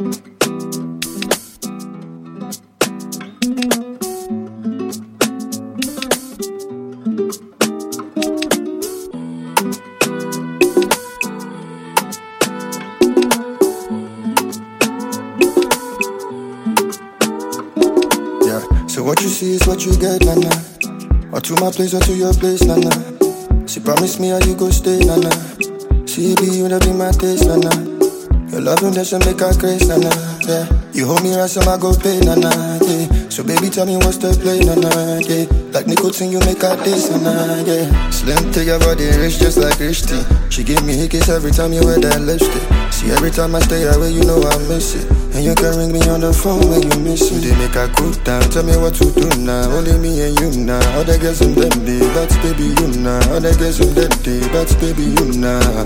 So what you see is what you get, nana. Or to my place or to your place, nana. She promised me how you go stay, nana. She be you, that be my taste, nana. Your loving that should make her crazy, nana. Yeah, you hold me right, so I go pay, nana. Yeah, so baby tell me what's the play, nana. Yeah, like nicotine you make her taste, nana. Yeah, slim to your body, rich just like rich tea. She give me hickeys every time you wear that lipstick. See every time I stay away, you know I miss it. And you can ring me on the phone when you miss me. They make her cool down, tell me what to do now. Only me and you now. All the girls in them day, that's baby you now. All the girls in that day, that's baby you now.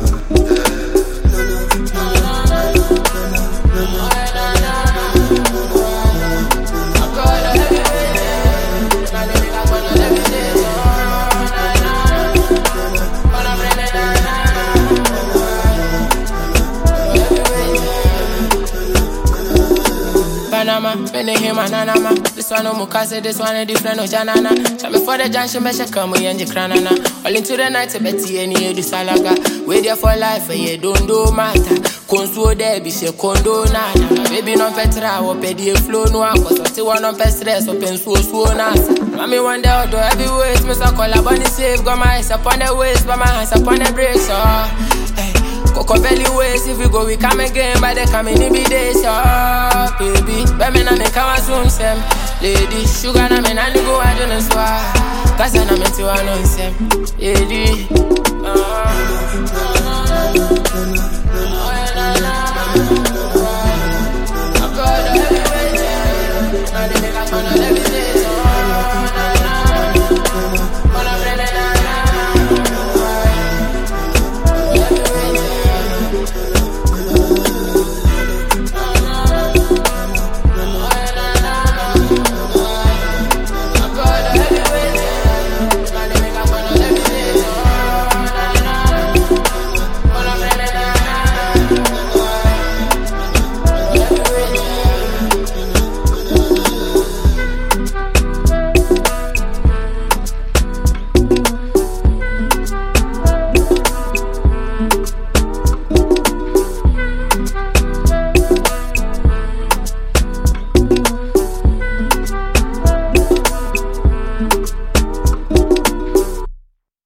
Panama, when they hear my nanama. This one no mukase, this one a different no janana. Tell me for the junction, me she come we and the cranana. All into the night, Betty and you do salaga. Wait there for life, and you don't do matter. Conso there be she condo nana. Baby no petra, or pedi flow no cause I still want on stress, open so nas. Mommy one day I'll do heavyweight, Miss I call a bunny safe, got my eyes upon the waist, but my hands upon the brakes, Coco belly waist, if we go, we come again. By the coming in be days, baby. Baby, na me come soon, Sam. Lady, sugar, na me na go, I don't know, cause I na me to announce, Sam. Lady,